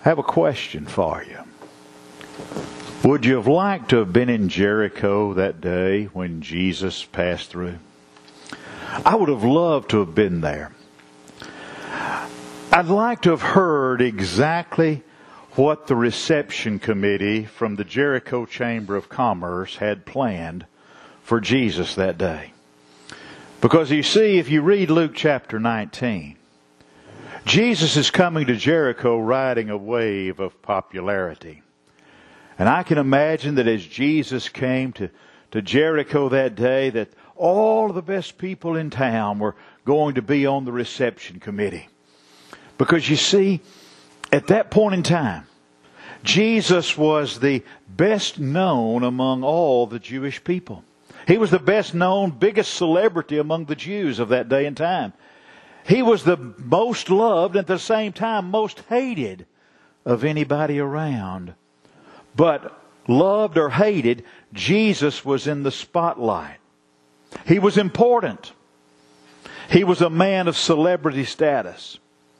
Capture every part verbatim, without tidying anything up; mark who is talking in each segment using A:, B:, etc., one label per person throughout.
A: I have a question for you. Would you have liked to have been in Jericho that day when Jesus passed through? I would have loved to have been there. I'd like to have heard exactly what the reception committee from the Jericho Chamber of Commerce had planned for Jesus that day. Because you see, if you read Luke chapter nineteen, Jesus is coming to Jericho riding a wave of popularity. And I can imagine that as Jesus came to, to Jericho that day, that all of the best people in town were going to be on the reception committee. Because you see, at that point in time, Jesus was the best known among all the Jewish people. He was the best known, biggest celebrity among the Jews of that day and time. He was the most loved and at the same time most hated of anybody around. But loved or hated, Jesus was in the spotlight. He was important. He was a man of celebrity status.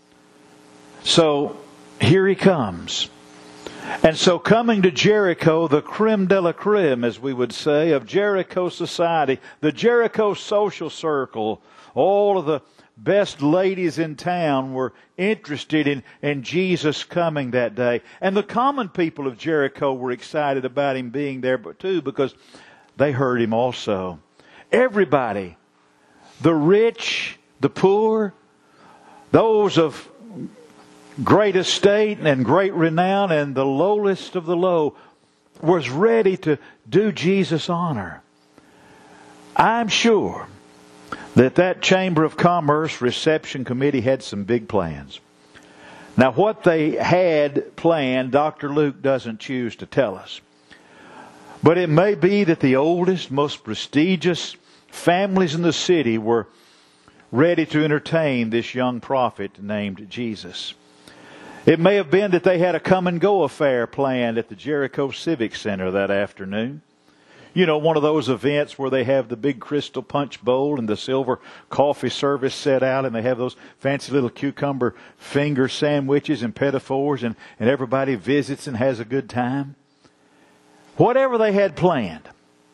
A: So here he comes. And so coming to Jericho, the creme de la creme, as we would say, of Jericho society, the Jericho social circle, all of the best ladies in town were interested in, in Jesus coming that day. And the common people of Jericho were excited about him being there too, because they heard him also. Everybody, the rich, the poor, those of great estate and great renown, and the lowest of the low, was ready to do Jesus honor. I'm sure that that Chamber of Commerce reception committee had some big plans. Now, what they had planned, Doctor Luke doesn't choose to tell us. But it may be that the oldest, most prestigious families in the city were ready to entertain this young prophet named Jesus. It may have been that they had a come-and-go affair planned at the Jericho Civic Center that afternoon. You know, one of those events where they have the big crystal punch bowl and the silver coffee service set out, and they have those fancy little cucumber finger sandwiches and petit fours, and, and everybody visits and has a good time. Whatever they had planned,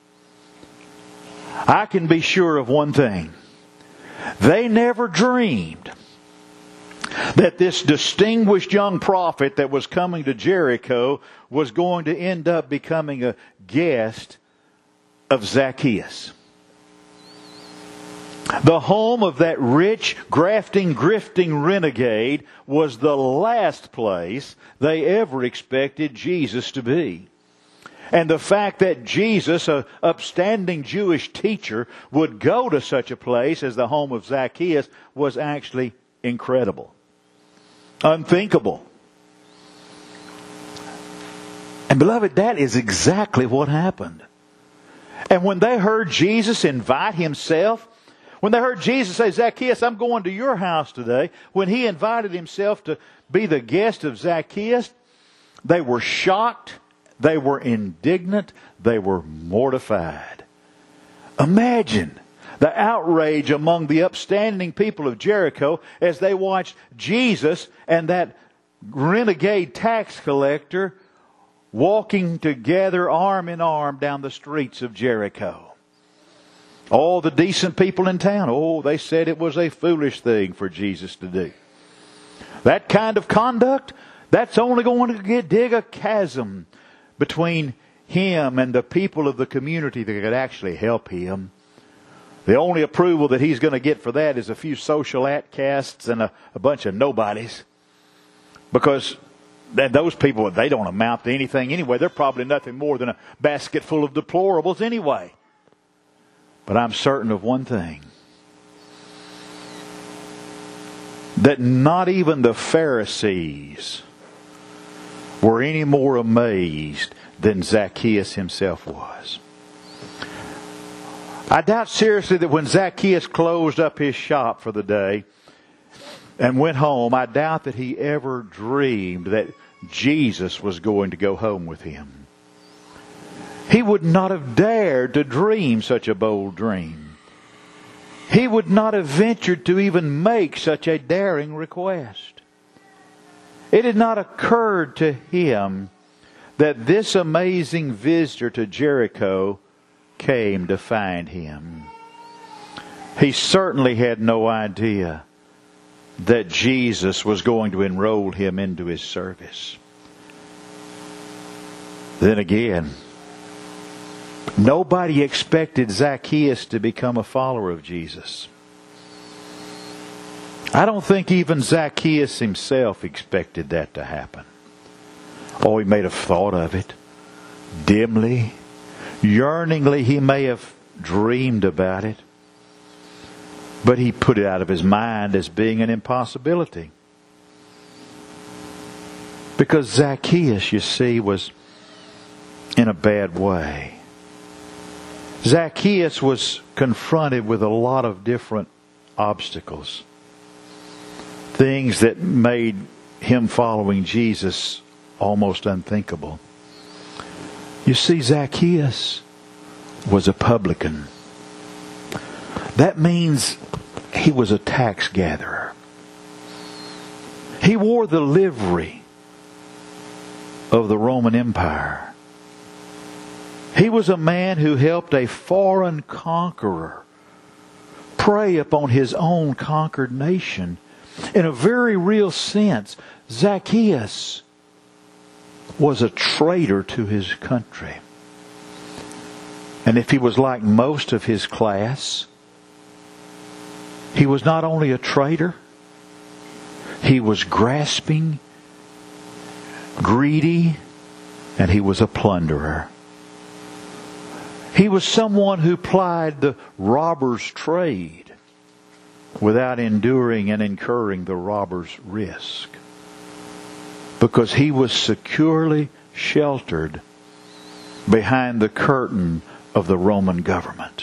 A: I can be sure of one thing. They never dreamed that this distinguished young prophet that was coming to Jericho was going to end up becoming a guest of Zacchaeus. The home of that rich, grafting, grifting renegade was the last place they ever expected Jesus to be. And the fact that Jesus, an upstanding Jewish teacher, would go to such a place as the home of Zacchaeus was actually incredible. Unthinkable. And beloved, that is exactly what happened. And when they heard Jesus invite himself, when they heard Jesus say, Zacchaeus, I'm going to your house today, when he invited himself to be the guest of Zacchaeus, they were shocked, they were indignant, they were mortified. Imagine the outrage among the upstanding people of Jericho as they watched Jesus and that renegade tax collector walking together arm in arm down the streets of Jericho. All the decent people in town, oh, they said it was a foolish thing for Jesus to do. That kind of conduct, that's only going to get, dig a chasm between him and the people of the community that could actually help him. The only approval that he's going to get for that is a few social outcasts and a, a bunch of nobodies. Because those people, they don't amount to anything anyway. They're probably nothing more than a basket full of deplorables anyway. But I'm certain of one thing. That not even the Pharisees were any more amazed than Zacchaeus himself was. I doubt seriously that when Zacchaeus closed up his shop for the day and went home, I doubt that he ever dreamed that Jesus was going to go home with him. He would not have dared to dream such a bold dream. He would not have ventured to even make such a daring request. It had not occurred to him that this amazing visitor to Jericho came to find him. He certainly had no idea that Jesus was going to enroll him into his service. Then again, nobody expected Zacchaeus to become a follower of Jesus. I don't think even Zacchaeus himself expected that to happen. Oh, he may have thought of it. Dimly, yearningly, he may have dreamed about it. But he put it out of his mind as being an impossibility. Because Zacchaeus, you see, was in a bad way. Zacchaeus was confronted with a lot of different obstacles. Things that made him following Jesus almost unthinkable. You see, Zacchaeus was a publican. That means he was a tax gatherer. He wore the livery of the Roman Empire. He was a man who helped a foreign conqueror prey upon his own conquered nation. In a very real sense, Zacchaeus was a traitor to his country. And if he was like most of his class, he was not only a traitor, he was grasping, greedy, and he was a plunderer. He was someone who plied the robber's trade without enduring and incurring the robber's risk, because he was securely sheltered behind the curtain of the Roman government.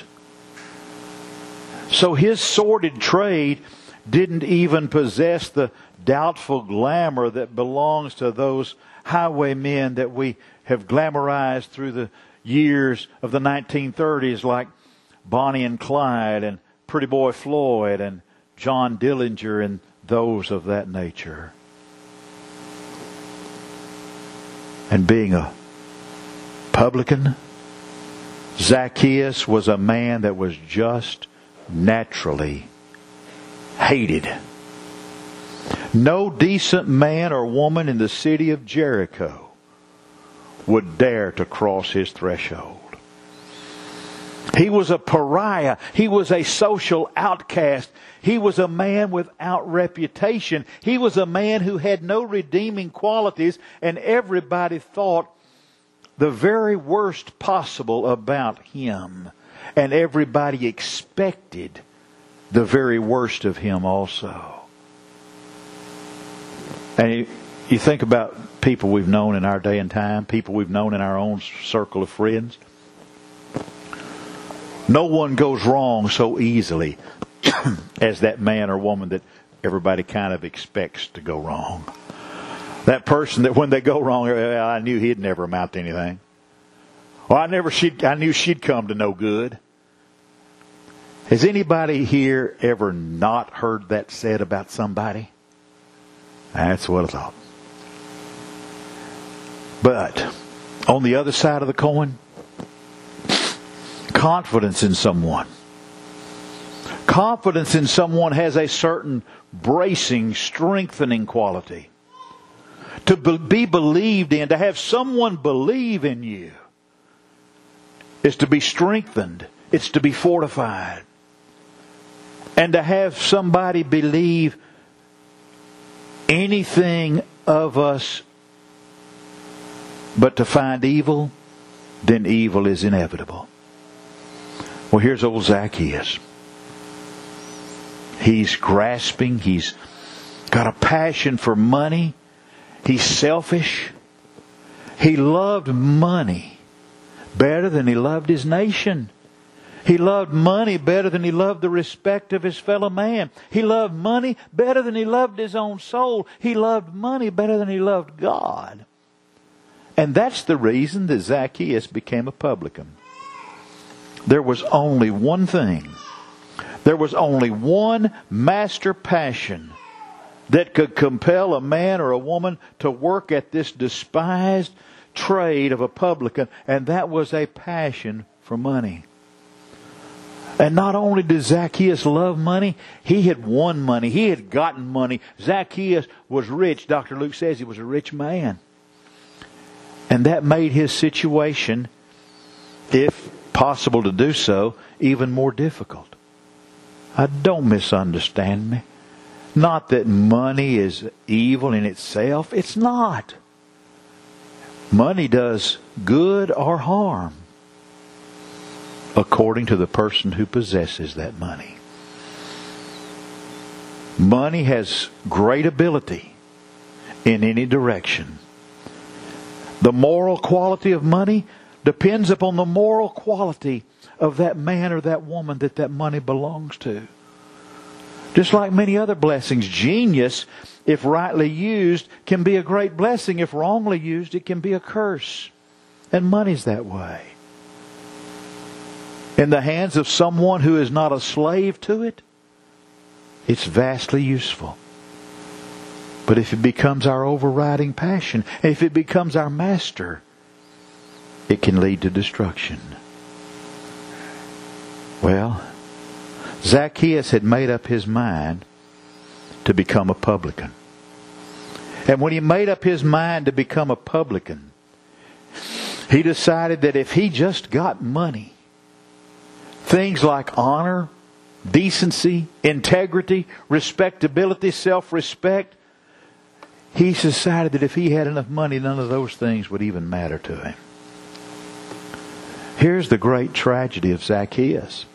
A: So his sordid trade didn't even possess the doubtful glamour that belongs to those highwaymen that we have glamorized through the years of the nineteen thirties, like Bonnie and Clyde and Pretty Boy Floyd and John Dillinger and those of that nature. And being a publican, Zacchaeus was a man that was just naturally hated. No decent man or woman in the city of Jericho would dare to cross his threshold. He was a pariah. He was a social outcast. He was a man without reputation. He was a man who had no redeeming qualities, and everybody thought the very worst possible about him. And everybody expected the very worst of him also. And you, you think about people we've known in our day and time, people we've known in our own circle of friends. No one goes wrong so easily as that man or woman that everybody kind of expects to go wrong. That person that when they go wrong, well, I knew he'd never amount to anything. Well, I never she'd, I knew she'd come to no good. Has anybody here ever not heard that said about somebody? That's what I thought. But on the other side of the coin, confidence in someone. Confidence in someone has a certain bracing, strengthening quality. To be believed in, to have someone believe in you, is to be strengthened. It's to be fortified. And to have somebody believe anything of us but to find evil, then evil is inevitable. Well, here's old Zacchaeus. He's grasping. He's got a passion for money. He's selfish. He loved money better than he loved his nation. He loved money better than he loved the respect of his fellow man. He loved money better than he loved his own soul. He loved money better than he loved God. And that's the reason that Zacchaeus became a publican. There was only one thing. There was only one master passion that could compel a man or a woman to work at this despised trade of a publican, and that was a passion for money. And not only did Zacchaeus love money, he had won money. He had gotten money. Zacchaeus was rich. Doctor Luke says he was a rich man. And that made his situation, if possible to do so, even more difficult. Uh, don't misunderstand me. Not that money is evil in itself. It's not. Money does good or harm according to the person who possesses that money. Money has great ability in any direction. The moral quality of money depends upon the moral quality of that man or that woman that that money belongs to. Just like many other blessings, genius, if rightly used, can be a great blessing. If wrongly used, it can be a curse. And money's that way. In the hands of someone who is not a slave to it, it's vastly useful. But if it becomes our overriding passion, if it becomes our master, it can lead to destruction. Well, Zacchaeus had made up his mind to become a publican. And when he made up his mind to become a publican, he decided that if he just got money, things like honor, decency, integrity, respectability, self-respect, he decided that if he had enough money, none of those things would even matter to him. Here's the great tragedy of Zacchaeus.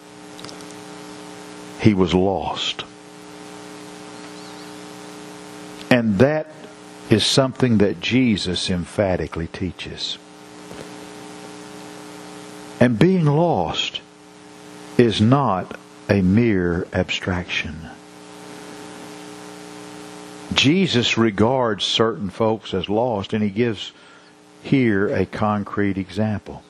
A: He was lost. And that is something that Jesus emphatically teaches. And being lost is not a mere abstraction. Jesus regards certain folks as lost, and He gives here a concrete example.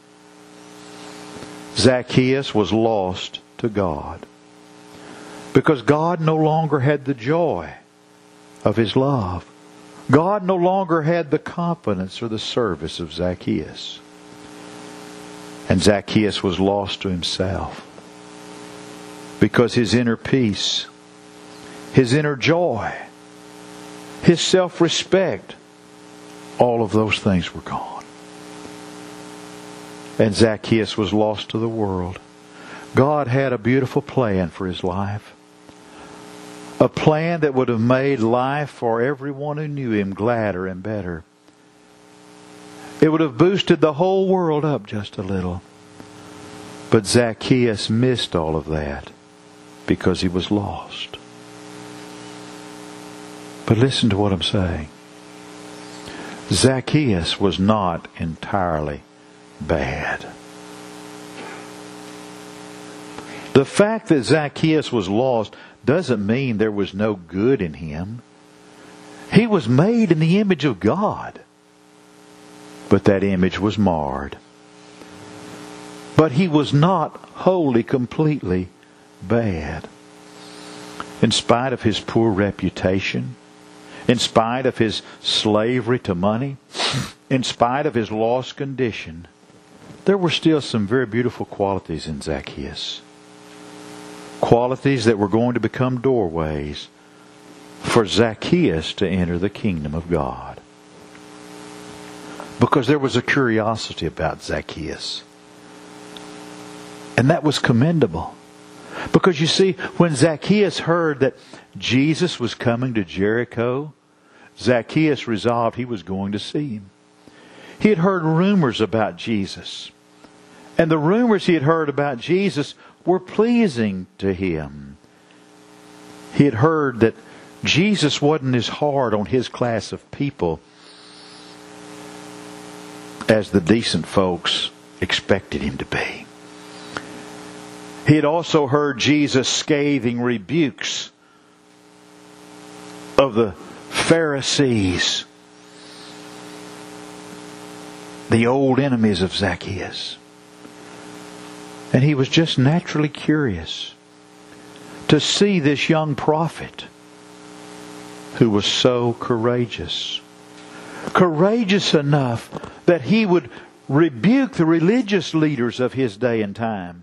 A: Zacchaeus was lost to God, because God no longer had the joy of His love. God no longer had the confidence or the service of Zacchaeus. And Zacchaeus was lost to himself, because his inner peace, his inner joy, his self-respect, all of those things were gone. And Zacchaeus was lost to the world. God had a beautiful plan for his life. A plan that would have made life for everyone who knew him gladder and better. It would have boosted the whole world up just a little. But Zacchaeus missed all of that because he was lost. But listen to what I'm saying. Zacchaeus was not entirely bad. The fact that Zacchaeus was lost doesn't mean there was no good in him. He was made in the image of God. But that image was marred. But he was not wholly, completely bad. In spite of his poor reputation, in spite of his slavery to money, in spite of his lost condition, there were still some very beautiful qualities in Zacchaeus. Qualities that were going to become doorways for Zacchaeus to enter the kingdom of God. Because there was a curiosity about Zacchaeus. And that was commendable. Because you see, when Zacchaeus heard that Jesus was coming to Jericho, Zacchaeus resolved he was going to see Him. He had heard rumors about Jesus. And the rumors he had heard about Jesus were pleasing to him. He had heard that Jesus wasn't as hard on his class of people as the decent folks expected Him to be. He had also heard Jesus' scathing rebukes of the Pharisees, the old enemies of Zacchaeus. And he was just naturally curious to see this young prophet who was so courageous. Courageous enough that he would rebuke the religious leaders of his day and time.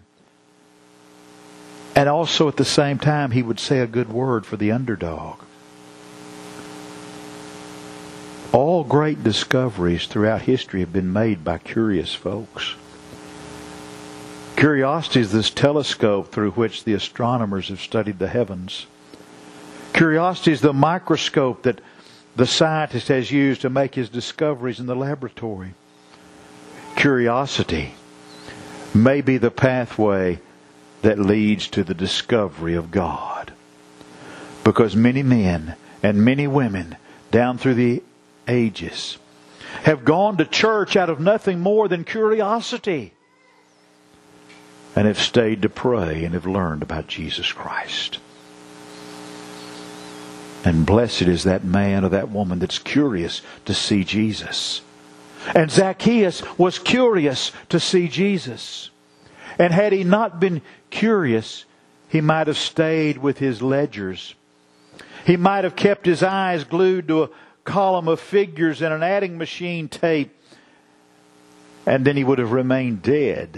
A: And also at the same time, he would say a good word for the underdog. All great discoveries throughout history have been made by curious folks. Curiosity is this telescope through which the astronomers have studied the heavens. Curiosity is the microscope that the scientist has used to make his discoveries in the laboratory. Curiosity may be the pathway that leads to the discovery of God. Because many men and many women down through the ages have gone to church out of nothing more than curiosity, and have stayed to pray and have learned about Jesus Christ. And blessed is that man or that woman that's curious to see Jesus. And Zacchaeus was curious to see Jesus. And had he not been curious, he might have stayed with his ledgers. He might have kept his eyes glued to a column of figures and an adding machine tape. And then he would have remained dead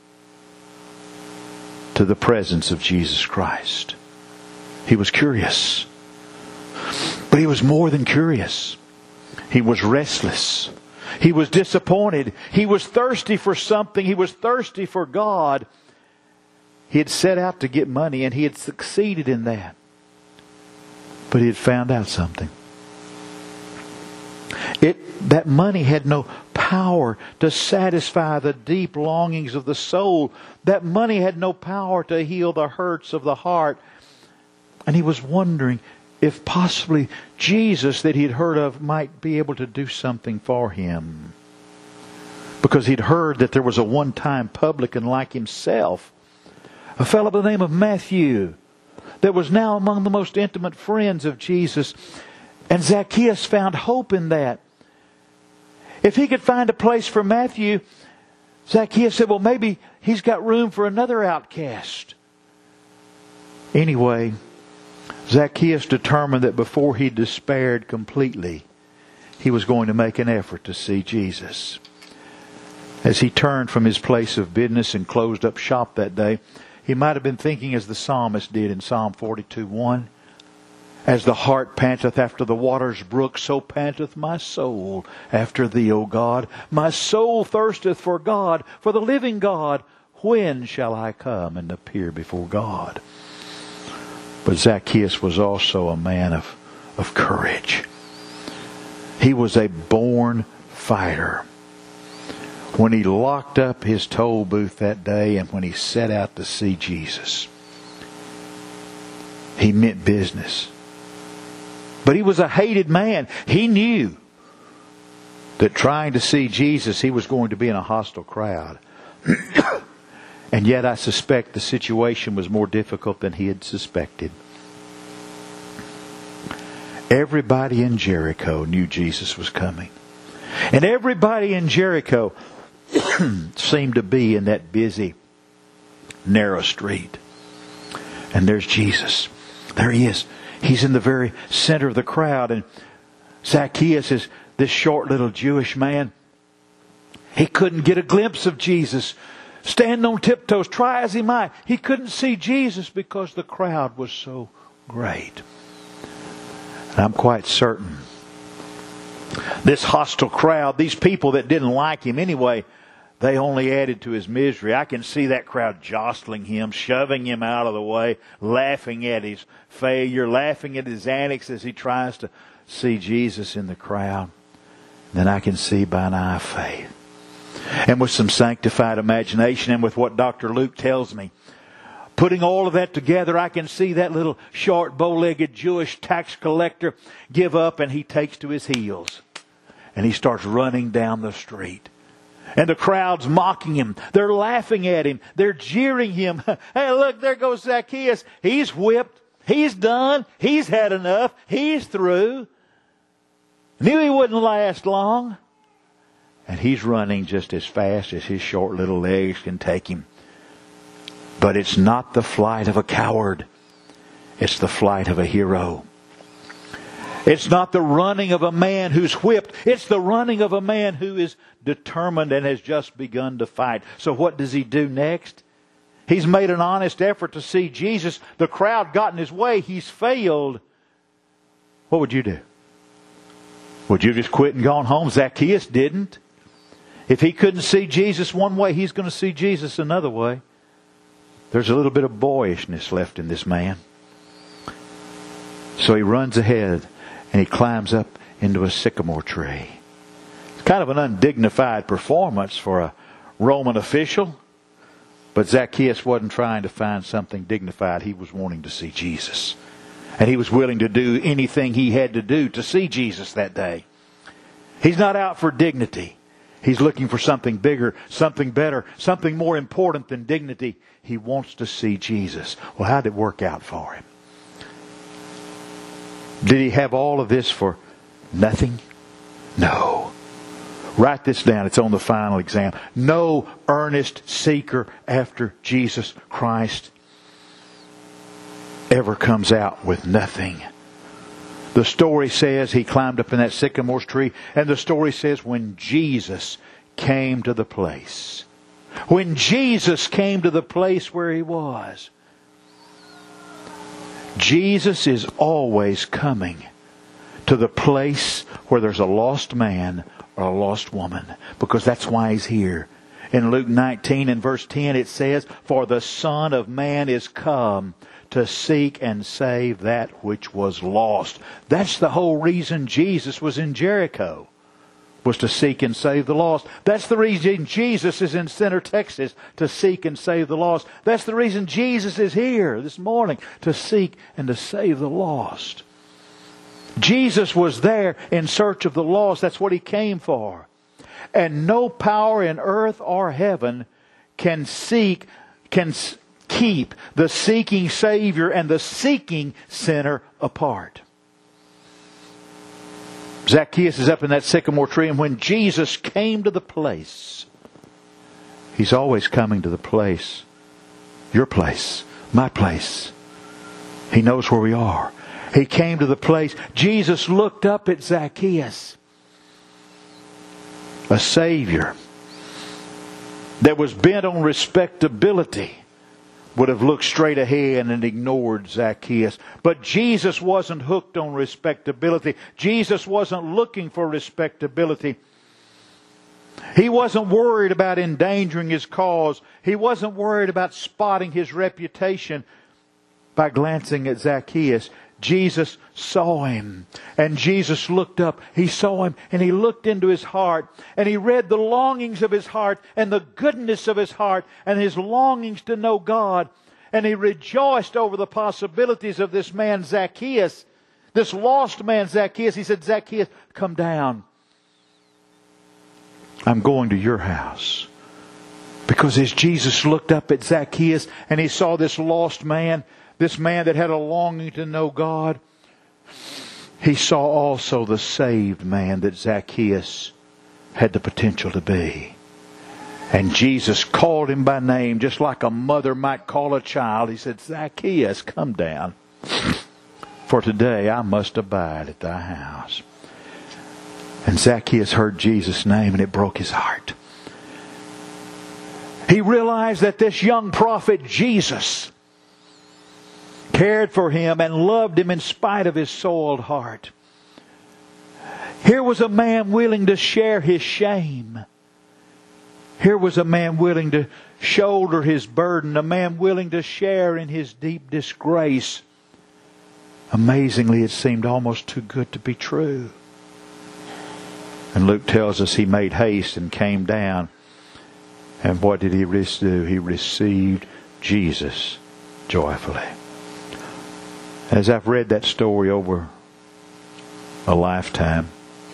A: to the presence of Jesus Christ. He was curious. But he was more than curious. He was restless. He was disappointed. He was thirsty for something. He was thirsty for God. He had set out to get money and he had succeeded in that. But he had found out something. It, that money had no power to satisfy the deep longings of the soul. That money had no power to heal the hurts of the heart. And he was wondering if possibly Jesus that he'd heard of might be able to do something for him. Because he'd heard that there was a one-time publican like himself, a fellow by the name of Matthew, that was now among the most intimate friends of Jesus. And Zacchaeus found hope in that. If he could find a place for Matthew, Zacchaeus said, well, maybe he's got room for another outcast. Anyway, Zacchaeus determined that before he despaired completely, he was going to make an effort to see Jesus. As he turned from his place of business and closed up shop that day, he might have been thinking as the psalmist did in Psalm forty-two one, as the hart panteth after the water's brook, so panteth my soul after thee, O God. My soul thirsteth for God, for the living God. When shall I come and appear before God? But Zacchaeus was also a man of, of courage. He was a born fighter. When he locked up his toll booth that day and when he set out to see Jesus, he meant business. But he was a hated man. He knew that trying to see Jesus, he was going to be in a hostile crowd. And yet I suspect the situation was more difficult than he had suspected. Everybody in Jericho knew Jesus was coming. And everybody in Jericho seemed to be in that busy, narrow street. And there's Jesus. There he is. He's in the very center of the crowd. And Zacchaeus is this short little Jewish man. He couldn't get a glimpse of Jesus. Standing on tiptoes, try as he might, he couldn't see Jesus because the crowd was so great. And I'm quite certain this hostile crowd, these people that didn't like him anyway, they only added to his misery. I can see that crowd jostling him, shoving him out of the way, laughing at his failure, laughing at his antics as he tries to see Jesus in the crowd. Then I can see by an eye of faith, and with some sanctified imagination, and with what Doctor Luke tells me, putting all of that together, I can see that little short, bow-legged Jewish tax collector give up, and he takes to his heels. And he starts running down the street. And the crowd's mocking him. They're laughing at him. They're jeering him. Hey, look, there goes Zacchaeus. He's whipped. He's done. He's had enough. He's through. Knew he wouldn't last long. And he's running just as fast as his short little legs can take him. But it's not the flight of a coward. It's the flight of a hero. It's not the running of a man who's whipped. It's the running of a man who is determined and has just begun to fight. So what does he do next? He's made an honest effort to see Jesus. The crowd got in his way. He's failed. What would you do? Would you just quit and gone home? Zacchaeus didn't. If he couldn't see Jesus one way, he's going to see Jesus another way. There's a little bit of boyishness left in this man. So he runs ahead and he climbs up into a sycamore tree. It's kind of an undignified performance for a Roman official. But Zacchaeus wasn't trying to find something dignified. He was wanting to see Jesus. And he was willing to do anything he had to do to see Jesus that day. He's not out for dignity. He's looking for something bigger, something better, something more important than dignity. He wants to see Jesus. Well, how did it work out for him? Did he have all of this for nothing? No. Write this down. It's on the final exam. No earnest seeker after Jesus Christ ever comes out with nothing. The story says he climbed up in that sycamore tree, and the story says when Jesus came to the place, when Jesus came to the place where he was, Jesus is always coming to the place where there's a lost man or a lost woman, because that's why he's here. In Luke nineteen and verse ten it says, "For the Son of Man is come to seek and save that which was lost." That's the whole reason Jesus was in Jericho, was to seek and save the lost. That's the reason Jesus is in Center, Texas, to seek and save the lost. That's the reason Jesus is here this morning, to seek and to save the lost. Jesus was there in search of the lost. That's what he came for. And no power in earth or heaven can seek, can keep the seeking Savior and the seeking sinner apart. Zacchaeus is up in that sycamore tree, and when Jesus came to the place, he's always coming to the place, your place, my place. He knows where we are. He came to the place. Jesus looked up at Zacchaeus. A Savior that was bent on respectability would have looked straight ahead and ignored Zacchaeus. But Jesus wasn't hooked on respectability. Jesus wasn't looking for respectability. He wasn't worried about endangering his cause. He wasn't worried about spotting his reputation by glancing at Zacchaeus. Jesus saw him, and Jesus looked up. He saw him, and he looked into his heart, and he read the longings of his heart and the goodness of his heart and his longings to know God. And he rejoiced over the possibilities of this man Zacchaeus, this lost man Zacchaeus. He said, "Zacchaeus, come down. I'm going to your house." Because as Jesus looked up at Zacchaeus and he saw this lost man, this man that had a longing to know God, he saw also the saved man that Zacchaeus had the potential to be. And Jesus called him by name, just like a mother might call a child. He said, "Zacchaeus, come down. For today I must abide at thy house." And Zacchaeus heard Jesus' name, and it broke his heart. He realized that this young prophet Jesus cared for him and loved him in spite of his soiled heart. Here was a man willing to share his shame. Here was a man willing to shoulder his burden, a man willing to share in his deep disgrace. Amazingly, it seemed almost too good to be true. And Luke tells us he made haste and came down. And what did he do? He received Jesus joyfully. As I've read that story over a lifetime,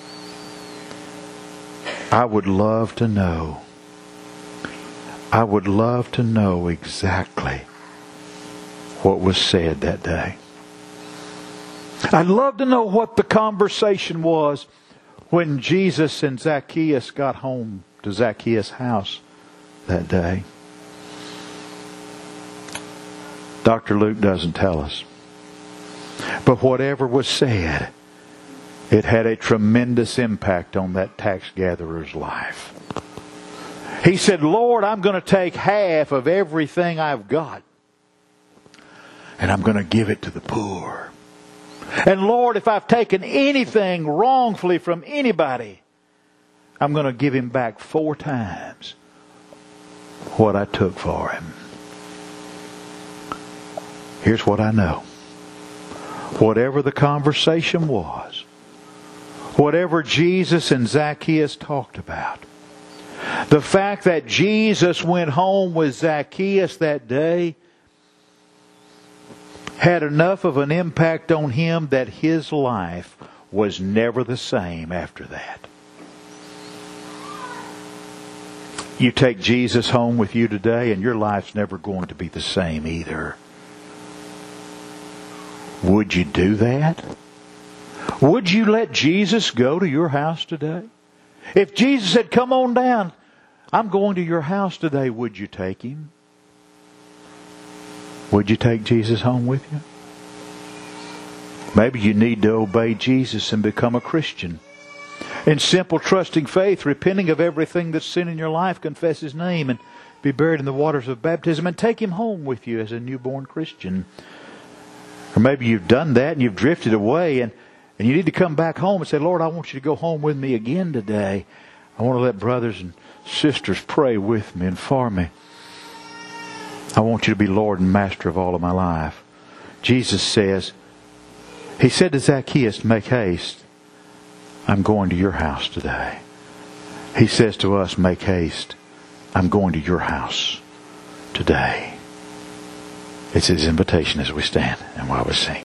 A: I would love to know, I would love to know exactly what was said that day. I'd love to know what the conversation was when Jesus and Zacchaeus got home to Zacchaeus' house that day. Doctor Luke doesn't tell us. But whatever was said, It had a tremendous impact on that tax gatherer's life. He said, Lord, I'm going to take half of everything I've got, and I'm going to give it to the poor. And Lord, if I've taken anything wrongfully from anybody, I'm going to give him back four times what I took for him. Here's what I know. Whatever the conversation was, whatever Jesus and Zacchaeus talked about, the fact that Jesus went home with Zacchaeus that day had enough of an impact on him that his life was never the same after that. You take Jesus home with you today and your life's never going to be the same either. Would you do that? Would you let Jesus go to your house today? If Jesus said, come on down, I'm going to your house today, would you take him? Would you take Jesus home with you? Maybe you need to obey Jesus and become a Christian. In simple, trusting faith, repenting of everything that's sin in your life, confess His name and be buried in the waters of baptism and take Him home with you as a newborn Christian. Or maybe you've done that and you've drifted away and, and you need to come back home and say, Lord, I want you to go home with me again today. I want to let brothers and sisters pray with me and for me. I want you to be Lord and Master of all of my life. Jesus says, He said to Zacchaeus, make haste. I'm going to your house today. He says to us, make haste. I'm going to your house today. It's His invitation as we stand and while we sing.